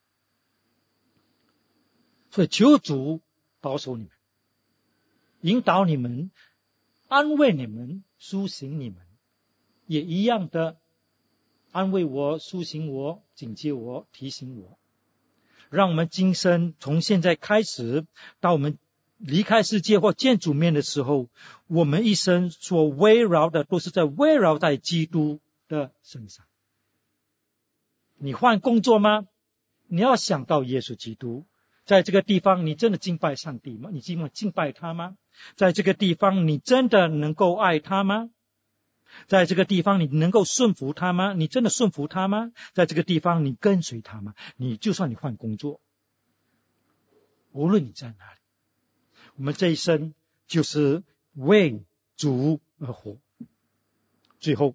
所以求主保守你们，引导你们，安慰你们，苏醒你们，也一样的安慰我，苏醒我，警戒我，提醒我，让我们今生从现在开始到我们离开世界或见主面的时候，我们一生所围绕的都是围绕在基督的身上。你换工作吗？你要想到耶稣基督。在这个地方你真的敬拜上帝吗？你敬拜他吗？在这个地方你真的能够爱他吗？在这个地方你能够顺服他吗？你真的顺服他吗？在这个地方你跟随他吗？就算你换工作，无论你在哪里，我们这一生就是为主而活。最后，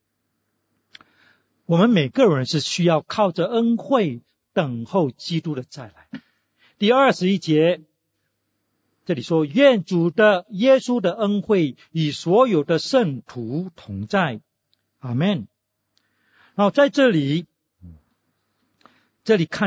我们每个人是需要靠着恩惠等候基督的再来。第21节这里说，愿主的耶稣的恩惠与所有的圣徒同在。阿们。然后在这里讲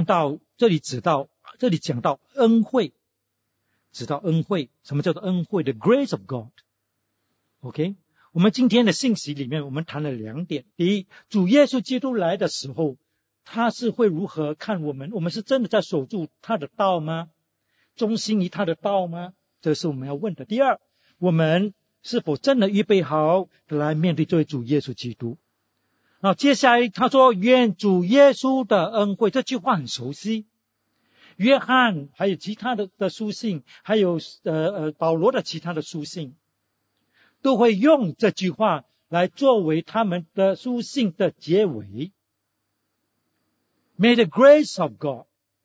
到恩惠，指到恩惠。什么叫做恩惠？ The grace of God。 OK， 我们今天的信息里面我们谈了2点。第一，主耶稣基督来的时候，他是会如何看我们？我们是真的在守住他的道吗？忠心于他的道吗？这是我们要问的。第二，我们是否真的预备好来面对这位主耶稣基督？然后接下来他说，愿主耶稣的恩惠，这句话很熟悉。约翰还有其他的书信，还有保罗的其他的书信，都会用这句话来作为他们的书信的结尾。May the grace of God,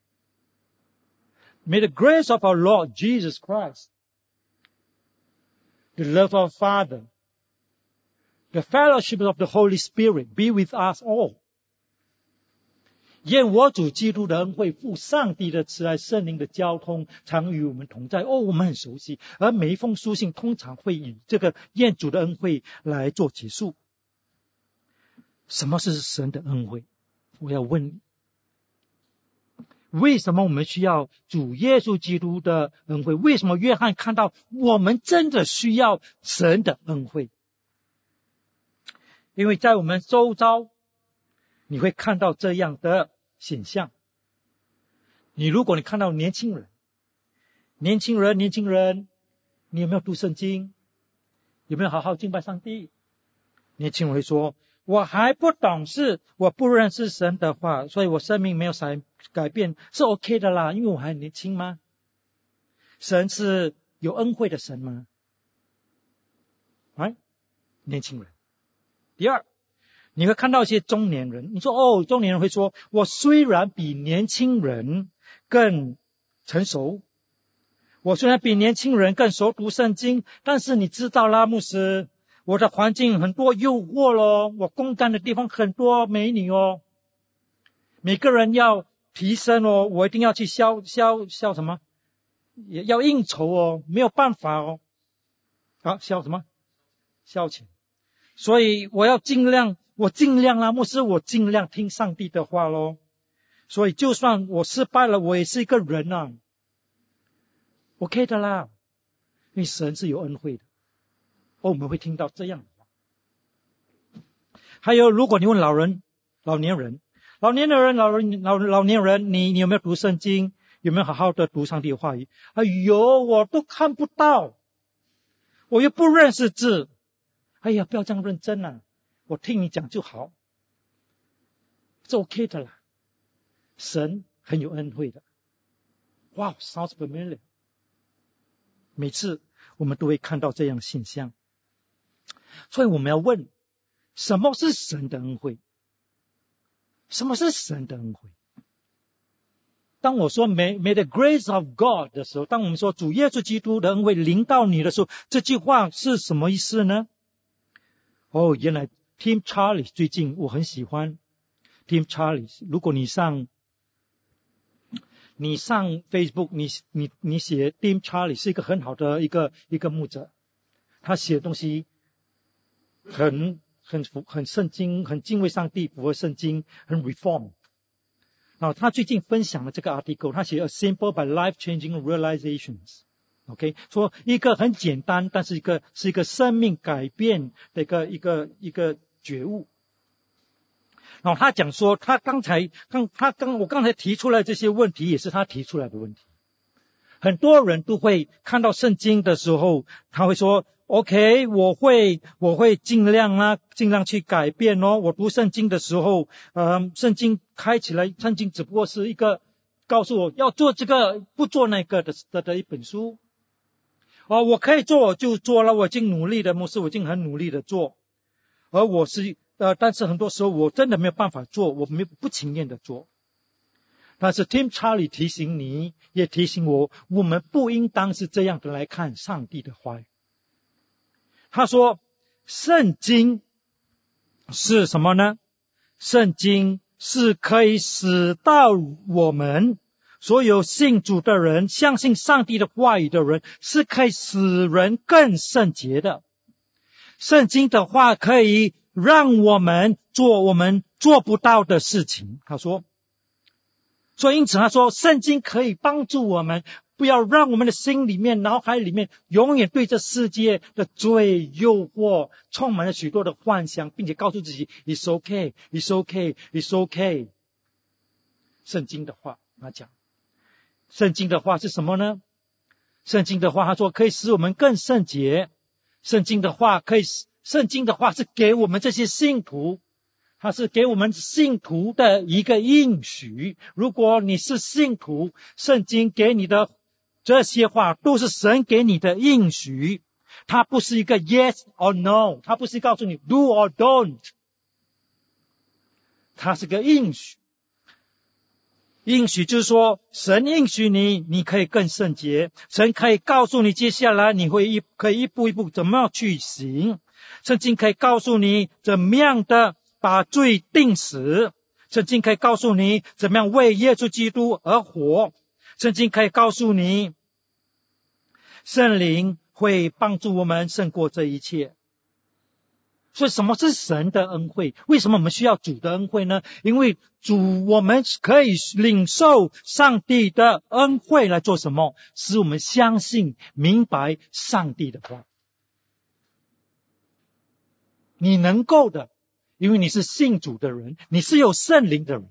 may the grace of our Lord Jesus Christ, the love of Father, the fellowship of the Holy Spirit be with us all. 愿我主基督的恩惠、父上帝的慈爱、圣灵的交通常与我们同在。我们很熟悉，而每一封书信通常会以这个愿主的恩惠来做结束。什么是神的恩惠？我要问你，为什么我们需要主耶稣基督的恩惠？为什么约翰看到我们真的需要神的恩惠？因为在我们周遭你会看到这样的现象。如果你看到年轻人，你有没有读圣经？有没有好好敬拜上帝？年轻人会说，我还不懂事，我不认识神的话，所以我生命没有改变，是 OK 的啦，因为我还年轻吗？神是有恩惠的神吗？年轻人。第二，你会看到一些中年人，你说中年人会说，我虽然比年轻人更成熟，我虽然比年轻人更熟读圣经，但是你知道啦，牧师，我的环境很多诱惑咯，我公干的地方很多美女哦，每个人要提升哦，我一定要去消什么，也要应酬哦，没有办法哦。消什么？消遣。所以我要尽量我尽量啦，牧师，我尽量听上帝的话咯。所以就算我失败了，我也是一个人啊 ，OK 的啦。因为神是有恩惠的。我们会听到这样的话。还有，如果你问老年人，你有没有读圣经？有没有好好的读上帝的话语？哎呦，我都看不到，我又不认识字。哎呀，不要这样认真啊，我听你讲就好，是 OK 的啦。神很有恩惠的。哇 ，sounds familiar。每次我们都会看到这样的现象。所以我们要问，什么是神的恩惠？什么是神的恩惠？当我说 may the grace of God 的时候，当我们说主耶稣基督的恩惠临到你的时候，这句话是什么意思呢？哦，原来 Tim Charlie 最近我很喜欢 Tim Charlie。如果你上 Facebook， 你写 Tim Charlie 是一个很好的一个牧者，他写的东西很圣经，很敬畏上帝，符合圣经，很 reform。他最近分享了这个 article， 他写 A simple but life-changing realizations。OK， 说一个很简单，但是是一个生命改变的一个觉悟。然后他讲说，我刚才提出来这些问题，也是他提出来的问题。很多人都会看到圣经的时候，他会说 OK， 我会尽量去改变哦。我读圣经的时候，圣经开起来，圣经只不过是一个告诉我要做这个不做那个的一本书。我可以做我就做了，我已经努力的，牧师我已经很努力的做。而我是但是很多时候我真的没有办法做，我不情愿的做。但是 Tim Charlie 提醒你，也提醒我，我们不应当是这样的来看上帝的话语。他说圣经是什么呢？圣经是可以使到我们所有信主的人，相信上帝的话语的人，是可以使人更圣洁的。圣经的话可以让我们做我们做不到的事情。他说，所以因此他说圣经可以帮助我们，不要让我们的心里面脑海里面永远对这世界的罪诱惑充满了许多的幻想，并且告诉自己 It's okay, It's okay, It's okay。 圣经的话他讲，圣经的话是什么呢？圣经的话他说可以使我们更圣洁。圣经的话是给我们这些信徒，它是给我们信徒的一个应许。如果你是信徒，圣经给你的这些话都是神给你的应许，它不是一个 yes or no， 它不是告诉你 do or don't， 它是个应许。应许就是说，神应许你可以更圣洁，神可以告诉你接下来你可以一步一步怎么样去行。圣经可以告诉你怎么样的把罪定死，圣经可以告诉你怎么样为耶稣基督而活，圣经可以告诉你圣灵会帮助我们胜过这一切。所以什么是神的恩惠？为什么我们需要主的恩惠呢？因为我们可以领受上帝的恩惠来做什么？使我们相信明白上帝的话。你能够的，因为你是信主的人，你是有圣灵的人。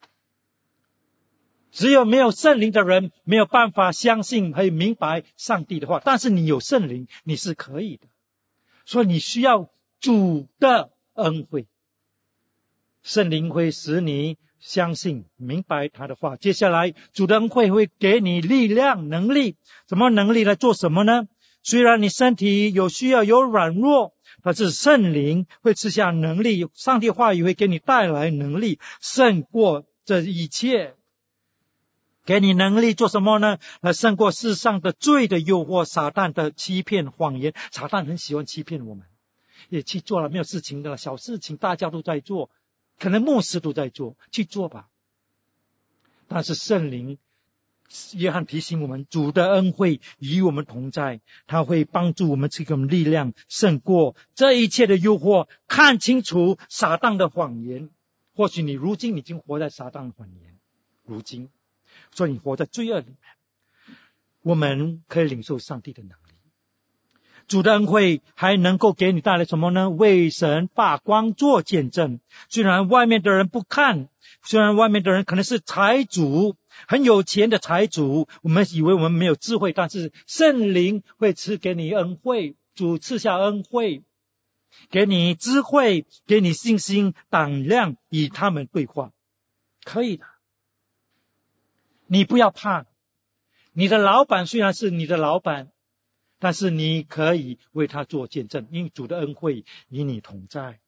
只有没有圣灵的人没有办法相信和明白上帝的话，但是你有圣灵，你是可以的。所以你需要主的恩惠，圣灵会使你相信明白他的话。接下来主的恩惠会给你力量能力。什么能力来做什么呢？虽然你身体有需要有软弱，但是圣灵会赐下能力，上帝话语会给你带来能力，胜过这一切。给你能力做什么呢？胜过世上的罪的诱惑，撒旦的欺骗谎言。撒旦很喜欢欺骗我们，也去做了，没有事情的小事情大家都在做，可能牧师都在做，去做吧。但是圣灵约翰提醒我们，主的恩惠与我们同在，他会帮助我们，赐给我们力量，胜过这一切的诱惑，看清楚撒旦的谎言。或许你如今已经活在撒旦的谎言，如今，所以你活在罪恶里面。我们可以领受上帝的能力。主的恩惠还能够给你带来什么呢？为神发光做见证。虽然外面的人不看，虽然外面的人可能是财主，很有钱的财主，我们以为我们没有智慧，但是圣灵会赐给你恩惠，主赐下恩惠，给你智慧，给你信心、胆量，与他们对话。可以的。你不要怕，你的老板虽然是你的老板，但是你可以为他做见证，因为主的恩惠与你同在。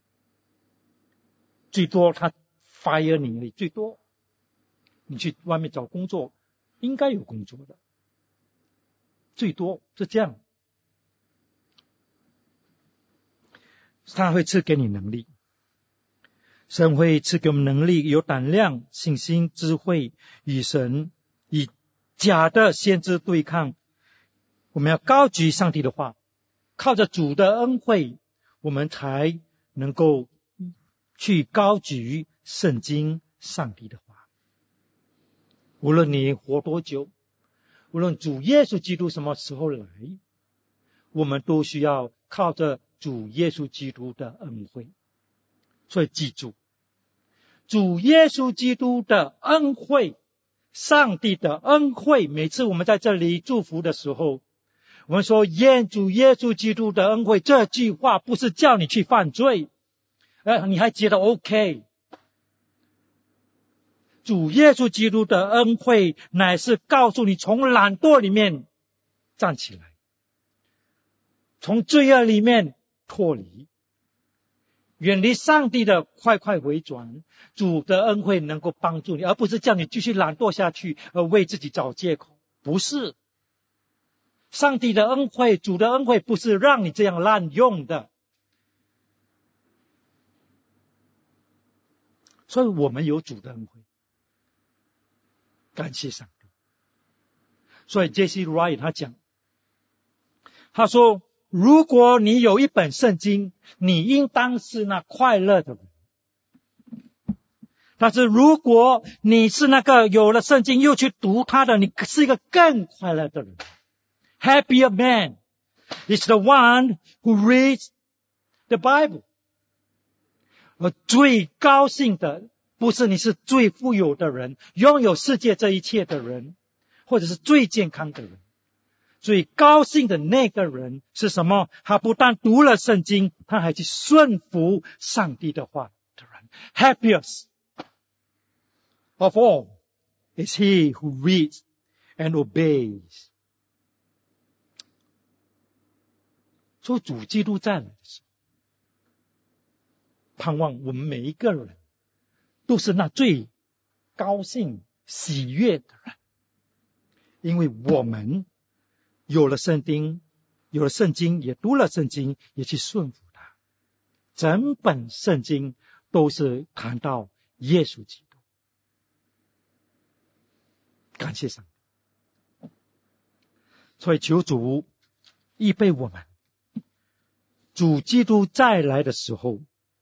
最多他 fire 你，最多你去外面找工作，应该有工作的，最多是这样。他会赐给你能力，神会赐给我们能力，有胆量、信心、智慧，与神与假的先知对抗。我们要高举上帝的话，靠着主的恩惠，我们才能够去高举圣经上帝的话。无论你活多久，无论主耶稣基督什么时候来，我们都需要靠着主耶稣基督的恩惠。所以记住，主耶稣基督的恩惠，上帝的恩惠，每次我们在这里祝福的时候，我们说愿主耶稣基督的恩惠，这句话不是叫你去犯罪，你还觉得 OK。 主耶稣基督的恩惠乃是告诉你从懒惰里面站起来，从罪恶里面脱离，远离上帝的快快回转。主的恩惠能够帮助你，而不是叫你继续懒惰下去，而为自己找借口。不是，上帝的恩惠，主的恩惠不是让你这样滥用的。所以我们有主的恩惠，感谢上帝。所以 J.C. Wright 他讲，他说如果你有一本圣经，你应当是那快乐的人。但是如果你是那个有了圣经又去读它的，你是一个更快乐的人。Happier man is the one who reads the Bible. 而最高兴的不是你是最富有的人，拥有世界这一切的人，或者是最健康的人。最高兴的那个人是什么？他不但读了圣经，他还去顺服上帝的话的人。Happiest of all is he who reads and obeys. 所以主基督再来的时候，盼望我们每一个人都是那最高兴喜悦的人，因为我们有了圣经，也读了圣经，也去顺服它。整本圣经都是谈到耶稣基督。感谢上帝。所以求主预备我们，主基督再来的时候，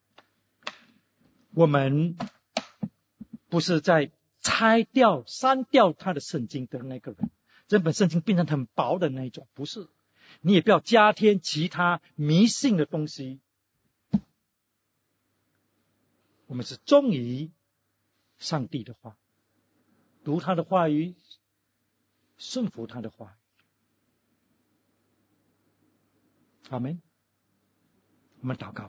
我们不是在删掉他的圣经的那个人，整本圣经变成很薄的那一种，不是。你也不要加添其他迷信的东西。我们是忠于上帝的话，读他的话语，顺服他的话语。阿们。我们祷告。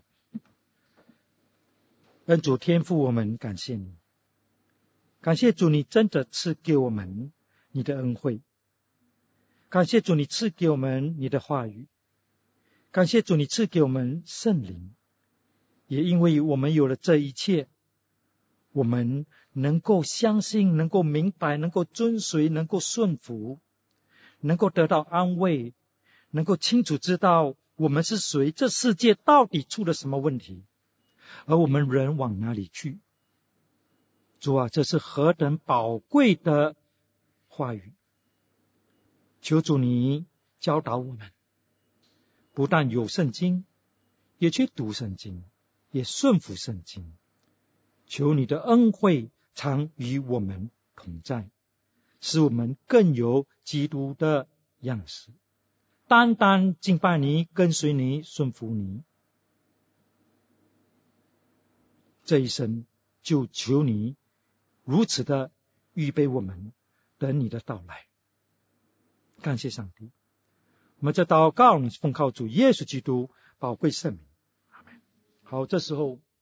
恩主天父，我们感谢你，感谢主，你真的赐给我们你的恩惠，感谢主，你赐给我们你的话语，感谢主，你赐给我们圣灵。也因为我们有了这一切，我们能够相信，能够明白，能够遵随，能够顺服，能够得到安慰，能够清楚知道我们是谁，这世界到底出了什么问题，而我们人往哪里去。主啊，这是何等宝贵的话语。求主你教导我们，不但有圣经，也去读圣经，也顺服圣经。求你的恩惠常与我们同在，使我们更有基督的样式，单单敬拜你，跟随你，顺服你。这一生就求你如此的预备我们，等你的到来。感谢上帝，我们这祷告奉靠主耶稣基督宝贵圣名，阿们。好，这时候